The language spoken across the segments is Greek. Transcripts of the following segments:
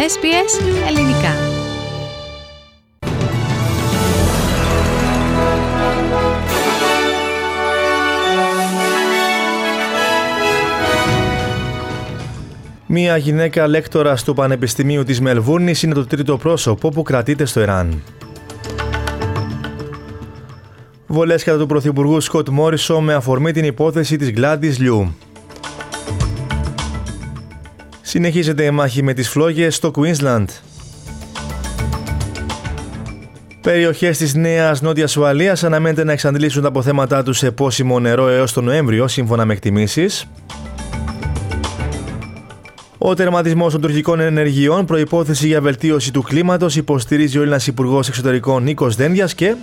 SBS Ελληνικά. Μία γυναίκα λέκτορας του Πανεπιστημίου της Μελβούρνης είναι το τρίτο πρόσωπο που κρατείται στο Ιράν. Βολές κατά του Πρωθυπουργού Σκοτ Μόρισον με αφορμή την υπόθεση της Γκλάντις Λιού. Συνεχίζεται η μάχη με τις φλόγες στο Κουίνσλαντ. Περιοχές της Νέας Νότιας Ουαλίας αναμένεται να εξαντλήσουν τα αποθέματά τους σε πόσιμο νερό έως τον Νοέμβριο, σύμφωνα με εκτιμήσεις. Ο τερματισμός των τουρκικών ενεργειών, προϋπόθεση για βελτίωση του κλίματος, υποστηρίζει ο Έλληνας Υπουργός Εξωτερικών Νίκος Δένδιας. Και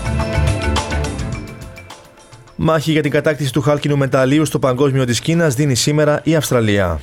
μάχη για την κατάκτηση του χάλκινου μεταλλίου στο παγκόσμιο της Κίνας δίνει σήμερα η Αυστραλία.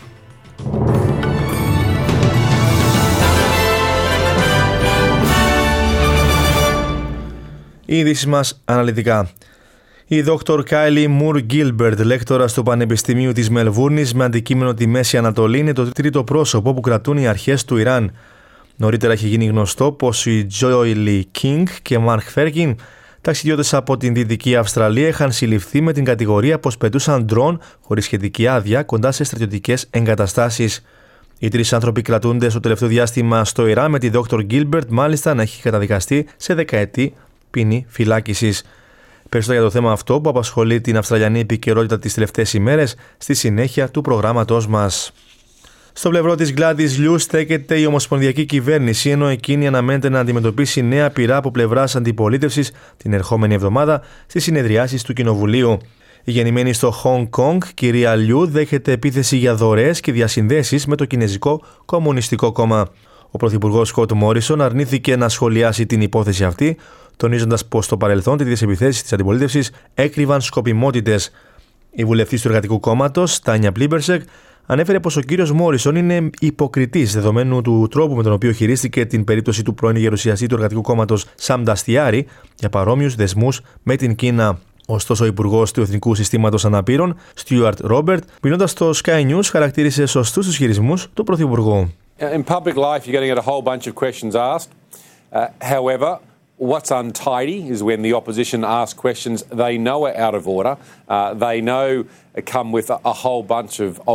Οι ειδήσεις μας αναλυτικά. Η Dr. Kylie Moore Gilbert, λέκτορας του Πανεπιστημίου της Μελβούρνης με αντικείμενο τη Μέση Ανατολή, είναι το τρίτο πρόσωπο που κρατούν οι αρχές του Ιράν. Νωρίτερα έχει γίνει γνωστό πως οι Joy Lee King και Mark Ferkin, ταξιδιώτες από την Δυτική Αυστραλία, είχαν συλληφθεί με την κατηγορία πως πετούσαν ντρόν χωρίς σχετική άδεια κοντά σε στρατιωτικές εγκαταστάσεις. Οι τρεις άνθρωποι κρατούνται στο τελευταίο διάστημα στο Ιράν, με τη Dr. Gilbert μάλιστα να έχει καταδικαστεί σε δεκαετή ποινή φυλάκισης. Περισσότερο για το θέμα αυτό που απασχολεί την Αυστραλιανή επικαιρότητα τις τελευταίες ημέρες, στη συνέχεια του προγράμματός μας. Στο πλευρό της Γκλάντις Λιού στέκεται η Ομοσπονδιακή Κυβέρνηση, ενώ εκείνη αναμένεται να αντιμετωπίσει νέα πειρά από πλευράς αντιπολίτευσης την ερχόμενη εβδομάδα στις συνεδριάσεις του Κοινοβουλίου. Η γεννημένη στο Χονγκ Κονγκ, κυρία Λιού, δέχεται επίθεση για δωρεές και διασυνδέσεις με το Κινεζικό Κομμουνιστικό Κόμμα. Ο Πρωθυπουργός Σκοτ Μόρισον αρνήθηκε να σχολιάσει την υπόθεση αυτή, τονίζοντας πως στο παρελθόν τέτοιες επιθέσεις της αντιπολίτευσης έκρυβαν σκοπιμότητες. Η βουλευτής του Εργατικού Κόμματος, Τάνια Πλίμπερσεκ, ανέφερε πως ο κύριος Μόρισον είναι υποκριτής δεδομένου του τρόπου με τον οποίο χειρίστηκε την περίπτωση του πρώην γερουσιαστή του Εργατικού Κόμματος Σαμ Νταστιάρη για παρόμοιους δεσμούς με την Κίνα. Ωστόσο, ο Υπουργός του Εθνικού Συστήματος Αναπήρων, Στιούαρτ Ρόμπερτ, μιλώντας στο Sky News, χαρακτήρισε σωστούς τους χειρισμούς του Πρωθυπουργού. In public life, you're going to get a whole bunch of questions asked. However, what's untidy is when the opposition asks questions they know are out of order. They know come with a whole bunch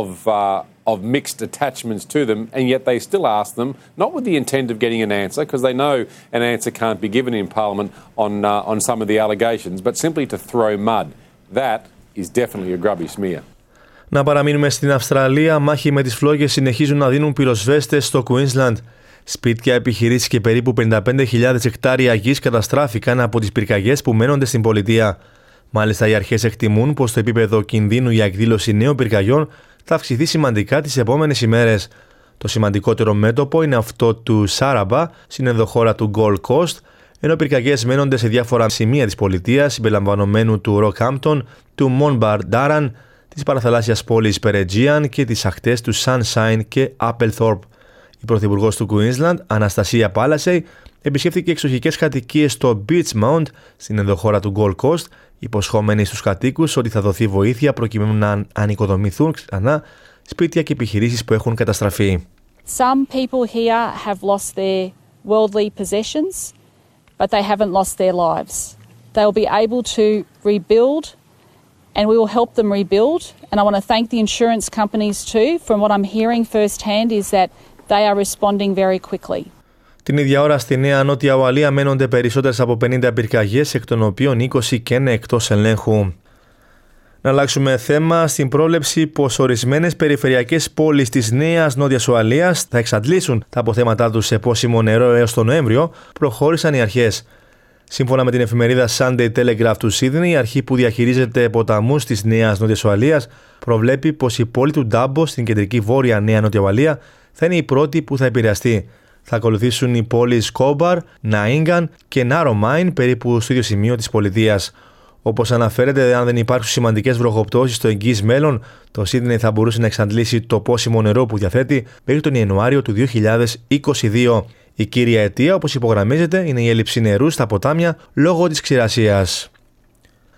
of mixed attachments to them, and yet they still ask them, not with the intent of getting an answer, because they know an answer can't be given in Parliament on some of the allegations, but simply to throw mud. That is definitely a grubby smear. Να παραμείνουμε στην Αυστραλία. Μάχη με τις φλόγες συνεχίζουν να δίνουν πυροσβέστες στο Κουίνσλαντ. Σπίτια, επιχειρήσεις και περίπου 55.000 εκτάρια γης καταστράφηκαν από τις πυρκαγιές που μένονται στην πολιτεία. Μάλιστα, οι αρχές εκτιμούν πως το επίπεδο κινδύνου για εκδήλωση νέων πυρκαγιών θα αυξηθεί σημαντικά τις επόμενες ημέρες. Το σημαντικότερο μέτωπο είναι αυτό του Σάραμπα, στην ενδοχώρα του Gold Coast, ενώ πυρκαγιές μένονται σε διάφορα σημεία της πολιτείας, συμπεριλαμβανομένου του Rockhampton, του Monbar Daran, της παραθαλάσσιας πόλης Peregian και τις ακτές του Sunshine και Applethorpe. Η πρωθυπουργός του Queensland, Αναστασία Πάλασεϊ, επισκέφθηκε εξοχικές κατοικίες στο Beachmount, στην ενδοχώρα του Gold Coast, υποσχόμενοι στους κατοίκους ότι θα δοθεί βοήθεια προκειμένου να ανοικοδομηθούν ξανά σπίτια και επιχειρήσεις που έχουν καταστραφεί. Some people here have lost their worldly possessions, but they haven't lost their lives. They will be able to rebuild, and we will help them rebuild. And I want to thank the insurance companies too. From what I'm hearing firsthand is that they are responding very quickly. Την ίδια ώρα στη Νέα Νότια Ουαλία μένονται περισσότερες από 50 πυρκαγιές, εκ των οποίων 20 και είναι εκτός ελέγχου. Να αλλάξουμε θέμα στην πρόβλεψη πως ορισμένες περιφερειακές πόλεις της Νέας Νότιας Ουαλίας θα εξαντλήσουν τα αποθέματά τους σε πόσιμο νερό έως τον Νοέμβριο, προχώρησαν οι αρχές. Σύμφωνα με την εφημερίδα Sunday Telegraph του Σίδνεϊ, η αρχή που διαχειρίζεται ποταμούς της Νέας Νότιας Ουαλίας προβλέπει πως η πόλη του Ντάμπο στην κεντρική βόρεια Νέα Νότια Ουαλία θα είναι η πρώτη που θα επηρεαστεί. Θα ακολουθήσουν οι πόλεις Κόμπαρ, Ναΐγκαν και Νάρομάιν, περίπου στο ίδιο σημείο της πολιτείας. Όπως αναφέρεται, αν δεν υπάρξουν σημαντικές βροχοπτώσεις στο εγγύς μέλλον, το Σίδνεϊ θα μπορούσε να εξαντλήσει το πόσιμο νερό που διαθέτει μέχρι τον Ιανουάριο του 2022. Η κύρια αιτία, όπως υπογραμμίζεται, είναι η έλλειψη νερού στα ποτάμια λόγω της ξηρασίας.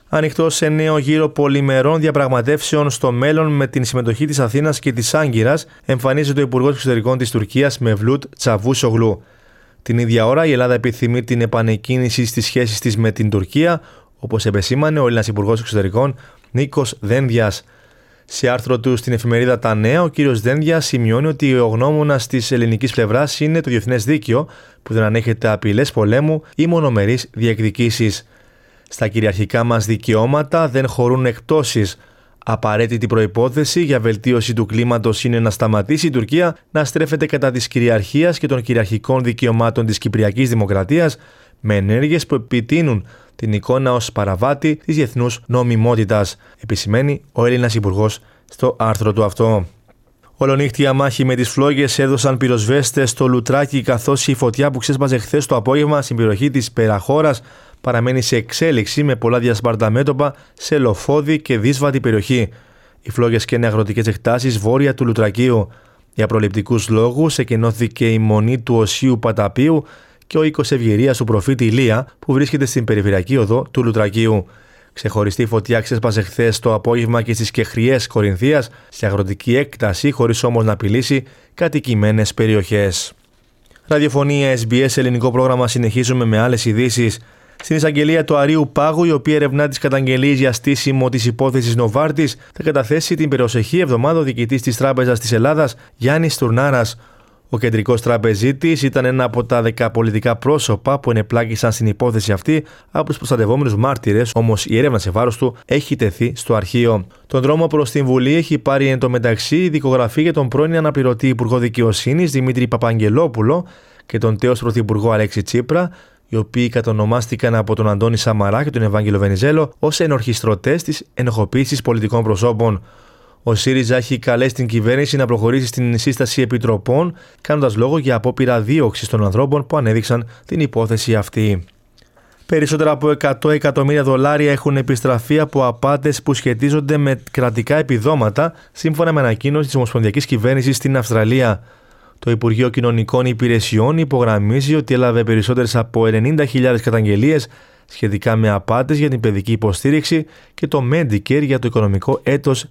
Ανοιχτό σε νέο γύρο πολυμερών διαπραγματεύσεων στο μέλλον με την συμμετοχή της Αθήνας και της Άγκυρας, εμφανίζεται ο Υπουργός Εξωτερικών της Τουρκίας Μevlut Çavuşoğlu. Την ίδια ώρα, η Ελλάδα επιθυμεί την επανεκκίνηση στις σχέσεις της με την Τουρκία, όπως επεσήμανε ο Έλληνας Υπουργός Εξωτερικών Νίκος Δένδιας. Σε άρθρο του στην εφημερίδα Τα Νέα, ο κ. Δένδιας σημειώνει ότι ο γνώμονας της ελληνικής πλευράς είναι το διεθνές δίκαιο, που δεν ανέχεται απειλές πολέμου ή μονομερείς διεκδικήσεις. Στα κυριαρχικά μας δικαιώματα δεν χωρούν εκπτώσεις. Απαραίτητη προϋπόθεση για βελτίωση του κλίματος είναι να σταματήσει η Τουρκία να στρέφεται κατά της κυριαρχίας και των κυριαρχικών δικαιωμάτων της Κυπριακής Δημοκρατίας με ενέργειες που επιτείνουν την εικόνα ως παραβάτη της διεθνούς νομιμότητας, επισημαίνει ο Έλληνας Υπουργός στο άρθρο του αυτό. Ολονύχτια μάχη με τις φλόγες έδωσαν πυροσβέστες στο Λουτράκι, καθώς η φωτιά που ξέσπασε χθες το απόγευμα στην περιοχή της Περαχώρας παραμένει σε εξέλιξη με πολλά διασπάρτα μέτωπα σε Λοφόδι και δύσβατη περιοχή. Οι φλόγες καίνε αγροτικές εκτάσεις βόρεια του Λουτρακίου. Για προληπτικούς λόγους εκενώθηκε η μονή του Οσίου Παταπίου και ο οίκος ευγυρίας του προφήτη Ηλία που βρίσκεται στην περιφερειακή οδό του Λουτρακίου. Ξεχωριστή φωτιά ξέσπασε χθες το απόγευμα και στις Κεχριές Κορινθίας, σε αγροτική έκταση, χωρίς όμως να απειλήσει κατοικημένες περιοχές. Ραδιοφωνία SBS ελληνικό πρόγραμμα, συνεχίζουμε με άλλες ειδήσεις. Στην εισαγγελία του Αρείου Πάγου, η οποία ερευνά τις καταγγελίες για στήσιμο της υπόθεσης Νοβάρτης, θα καταθέσει την προσεχή εβδομάδα ο διοικητής της Τράπεζας της Ελλάδας, Γιάννης Τουρνάρας. Ο κεντρικός τραπεζίτης ήταν ένα από τα 10 πολιτικά πρόσωπα που ενεπλάκησαν στην υπόθεση αυτή από τους προστατευόμενους μάρτυρες, όμως η έρευνα σε βάρος του έχει τεθεί στο αρχείο. Τον δρόμο προς την Βουλή έχει πάρει εν τω μεταξύ η δικογραφή για τον πρώην αναπληρωτή Υπουργό Δικαιοσύνης Δημήτρη Παπαγγελόπουλο και τον τέος Πρωθυπουργό Αλέξη Τσίπρα, οι οποίοι κατονομάστηκαν από τον Αντώνη Σαμαρά και τον Ευάγγελο Βενιζέλο ως ενορχιστρωτές της ενοχοποίησης πολιτικών προσώπων. Ο ΣΥΡΙΖΑ έχει καλέσει την κυβέρνηση να προχωρήσει στην σύσταση επιτροπών, κάνοντας λόγο για απόπειρα δίωξης των ανθρώπων που ανέδειξαν την υπόθεση αυτή. Περισσότερα από $100 εκατομμύρια έχουν επιστραφεί από απάτες που σχετίζονται με κρατικά επιδόματα, σύμφωνα με ανακοίνωση της Ομοσπονδιακής Κυβέρνησης στην Αυστραλία. Το Υπουργείο Κοινωνικών Υπηρεσιών υπογραμμίζει ότι έλαβε περισσότερες από 90.000 καταγγελίες σχετικά με απάτες για την παιδική υποστήριξη και το Medicare για το οικονομικό έτος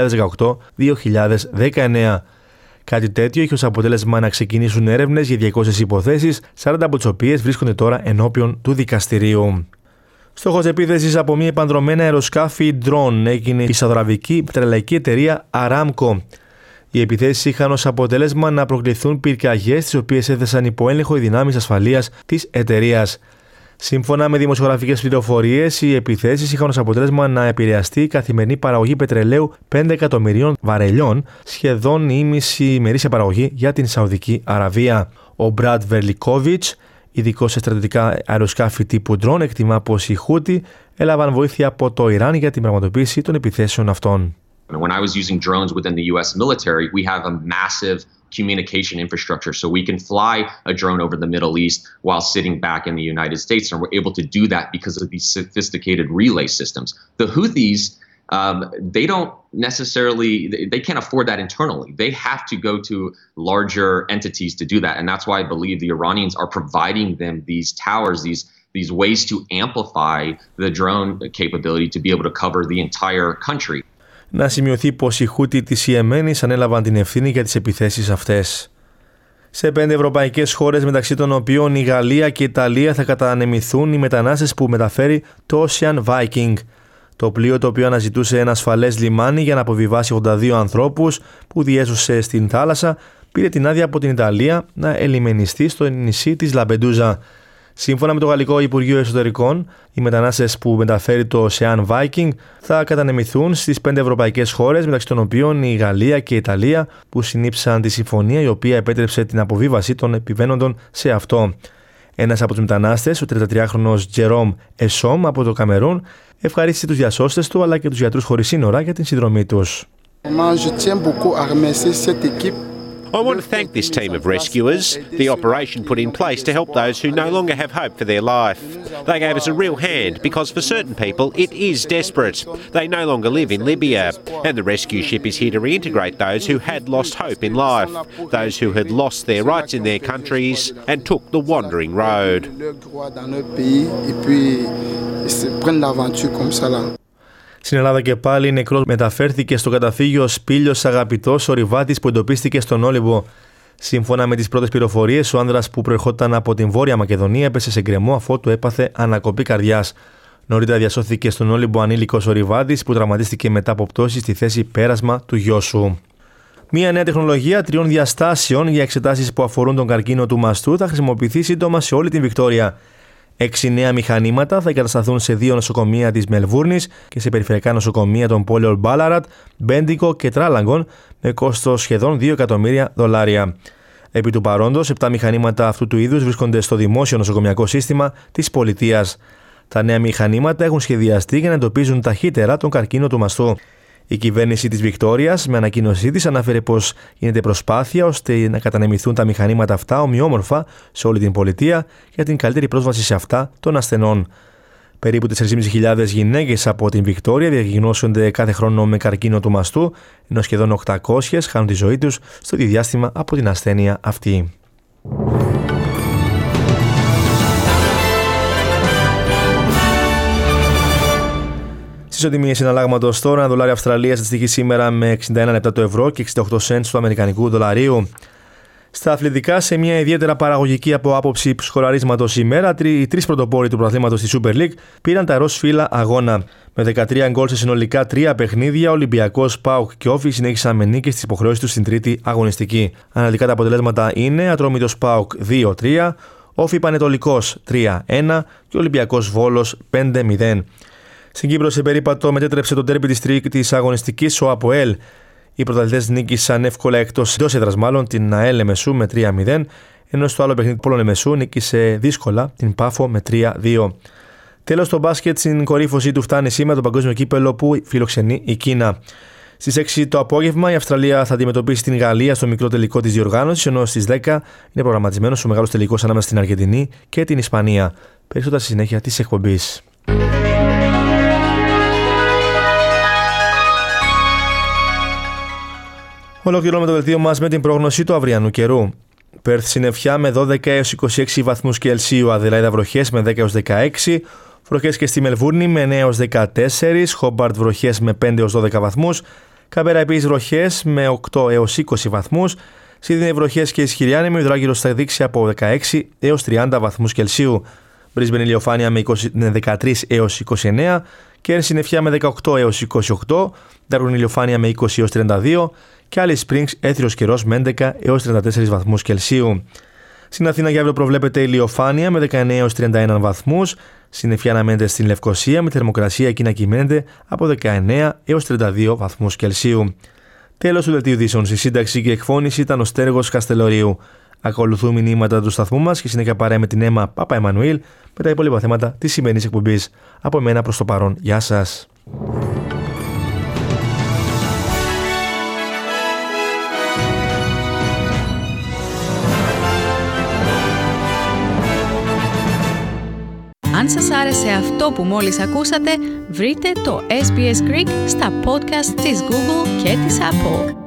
2018-2019. Κάτι τέτοιο είχε ως αποτέλεσμα να ξεκινήσουν έρευνες για 200 υποθέσεις, 40 από τις οποίες βρίσκονται τώρα ενώπιον του δικαστηρίου. Στόχος επίθεσης από μια επανδρομένα αεροσκάφη drone έγινε η σαουδαραβική πετρελαϊκή εταιρεία Aramco. Οι επιθέσεις είχαν ως αποτέλεσμα να προκληθούν πυρκαγιές, τις οποίες έθεσαν υπό έλεγχο οι δυνάμεις ασφαλείας της εταιρείας. Σύμφωνα με δημοσιογραφικές πληροφορίες, οι επιθέσεις είχαν ως αποτέλεσμα να επηρεαστεί η καθημερινή παραγωγή πετρελαίου 5 εκατομμυρίων βαρελιών, σχεδόν η ήμιση ημερήσια παραγωγή για την Σαουδική Αραβία. Ο Μπραντ Βερλικόβιτς, ειδικός σε στρατιωτικά αεροσκάφη τύπου drone, εκτιμά πως οι Χούτι έλαβαν βοήθεια από το Ιράν για την πραγματοποίηση των επιθέσεων αυτών. When I was using drones within the US military, we have a massive communication infrastructure. So we can fly a drone over the Middle East while sitting back in the United States. And we're able to do that because of these sophisticated relay systems. The Houthis, they don't necessarily, they can't afford that internally. They have to go to larger entities to do that. And that's why I believe the Iranians are providing them these towers, these ways to amplify the drone capability to be able to cover the entire country. Να σημειωθεί πως οι Χούτι της Ιεμένης ανέλαβαν την ευθύνη για τις επιθέσεις αυτές. Σε 5 ευρωπαϊκές χώρες, μεταξύ των οποίων η Γαλλία και η Ιταλία, θα κατανεμηθούν οι μετανάστες που μεταφέρει το Ocean Viking. Το πλοίο, το οποίο αναζητούσε ένα ασφαλές λιμάνι για να αποβιβάσει 82 ανθρώπους που διέσωσε στην θάλασσα, πήρε την άδεια από την Ιταλία να ελιμενιστεί στο νησί της Λαμπεντούζα. Σύμφωνα με το Γαλλικό Υπουργείο Εσωτερικών, οι μετανάστες που μεταφέρει το Ocean Viking θα κατανεμηθούν στις 5 ευρωπαϊκές χώρες, μεταξύ των οποίων η Γαλλία και η Ιταλία, που συνήψαν τη συμφωνία η οποία επέτρεψε την αποβίβαση των επιβαίνοντων σε αυτό. Ένας από τους μετανάστες, ο 33χρονος Τζερόμ Εσόμ από το Καμερούν, ευχαρίστησε τους διασώστες του αλλά και τους γιατρούς χωρίς σύνορα για την συνδρομή τους. I want to thank this team of rescuers, the operation put in place to help those who no longer have hope for their life. They gave us a real hand because for certain people it is desperate. They no longer live in Libya, and the rescue ship is here to reintegrate those who had lost hope in life, those who had lost their rights in their countries and took the wandering road. Στην Ελλάδα και πάλι νεκρός μεταφέρθηκε στο καταφύγιο Σπήλιος Αγαπητός, ορειβάτης που εντοπίστηκε στον Όλυμπο. Σύμφωνα με τις πρώτες πληροφορίες, ο άνδρας που προερχόταν από την Βόρεια Μακεδονία έπεσε σε γκρεμό αφότου έπαθε ανακοπή καρδιάς. Νωρίτερα διασώθηκε στον Όλυμπο ανήλικος ορειβάτης που τραυματίστηκε μετά από πτώση στη θέση πέρασμα του Γιώσου. Μια νέα τεχνολογία 3 διαστάσεων για εξετάσεις που αφορούν τον καρκίνο του μαστού θα χρησιμοποιηθεί σύντομα σε όλη την Βικτόρια. 6 νέα μηχανήματα θα εγκατασταθούν σε 2 νοσοκομεία της Μελβούρνης και σε περιφερειακά νοσοκομεία των πόλεων Μπάλαρατ, Μπέντικο και Τράλαγκον με κόστος σχεδόν $2 εκατομμύρια. Επί του παρόντος, 7 μηχανήματα αυτού του είδους βρίσκονται στο δημόσιο νοσοκομιακό σύστημα της πολιτείας. Τα νέα μηχανήματα έχουν σχεδιαστεί για να εντοπίζουν ταχύτερα τον καρκίνο του μαστού. Η κυβέρνηση της Βικτόριας, με ανακοίνωσή της, αναφέρει πως γίνεται προσπάθεια ώστε να κατανεμηθούν τα μηχανήματα αυτά ομοιόμορφα σε όλη την πολιτεία για την καλύτερη πρόσβαση σε αυτά των ασθενών. Περίπου 4.500 γυναίκες από την Βικτόρια διαγνώσονται κάθε χρόνο με καρκίνο του μαστού, ενώ σχεδόν 800 χάνουν τη ζωή τους στο ίδιο διάστημα από την ασθένεια αυτή. Στις οτιμίες συναλλάγματος τώρα, $1 Αυστραλίας αντιστοιχεί σήμερα με 61 λεπτά το ευρώ και 68 cents του αμερικανικού δολαρίου. Στα αθλητικά, σε μια ιδιαίτερα παραγωγική από άποψη σκοραρίσματος ημέρα, οι 3 πρωτοπόροι του πρωταθλήματος στη Super League πήραν τα ροζ φύλλα αγώνα. Με 13 γκολ σε συνολικά 3 παιχνίδια, Ολυμπιακός, ΠΑΟΚ και Όφη συνέχισαν με νίκες στις υποχρεώσεις τους στην τρίτη αγωνιστική. Αναλυτικά τα αποτελέσματα είναι Ατρόμητος ΠΑΟΚ 2-3, Όφη Πανετολικός 3-1 και Ολυμπιακός Βόλος 5-0. Στην Κύπρο σε περίπατο μετέτρεψε το ντέρμπι της τρίτης αγωνιστικής ο ΑΠΟΕΛ. Οι πρωταθλητές νίκησαν εύκολα εκτός έδρας την ΑΕΛ Λεμεσού με 3-0, ενώ στο άλλο παιχνίδι Πόλο Λεμεσού νίκησε δύσκολα την Πάφο με 3-2. Τέλος, το μπάσκετ στην κορύφωσή του φτάνει σήμερα το παγκόσμιο κύπελλο που φιλοξενεί η Κίνα. Στις 6 το απόγευμα η Αυστραλία θα αντιμετωπίσει την Γαλλία στο μικρό τελικό της διοργάνωσης, ενώ στις 10 είναι προγραμματισμένος ο μεγάλος τελικός ανάμεσα στην Αργεντινή και την Ισπανία. Περισσότερα στη συνέχεια της εκπομπής. Ολοκληρώνουμε το δελτίο μας με την πρόγνωση του αυριανού καιρού. Πέρθ συννεφιά με 12 έως 26 βαθμούς Κελσίου, Αδελαίδα βροχές με 10 έως 16, βροχές και στη Μελβούρνη με 9 έως 14, Χόμπαρτ βροχές με 5 έως 12 βαθμούς, Καμπέρα επίσης βροχές με 8 έως 20 βαθμούς, Σίδνεϊ βροχές και ισχυρή άνεμη, ο υδράργυρος θα δείξει από 16 έως 30 βαθμούς Κελσίου. Μπρίσμπεν ηλιοφάνεια με 13 έως 29, Κέρν συννεφιά με 18 έως 28, Ντάρουιν ηλιοφάνεια με 20 έως 32 και Alice Springs έθριος καιρός με 11 έως 34 βαθμούς Κελσίου. Στην Αθήνα για αύριο προβλέπεται ηλιοφάνεια με 19 έως 31 βαθμούς, συννεφιά αναμένεται στην Λευκοσία με θερμοκρασία εκεί να κυμαίνεται από 19 έως 32 βαθμούς Κελσίου. Τέλος του δελτίου ειδήσεων, στη σύνταξη και εκφώνηση ήταν ο Στέργος Καστελορίου. Ακολουθούν μηνύματα του σταθμού μας και συνέχεια παρέα με την Έμα Παπα Εμμανουήλ με τα υπόλοιπα θέματα της σημερινής εκπομπής. Από εμένα προς το παρόν, γεια σας. Αν σας άρεσε αυτό που μόλις ακούσατε, βρείτε το SBS Greek στα podcast της Google και της Apple.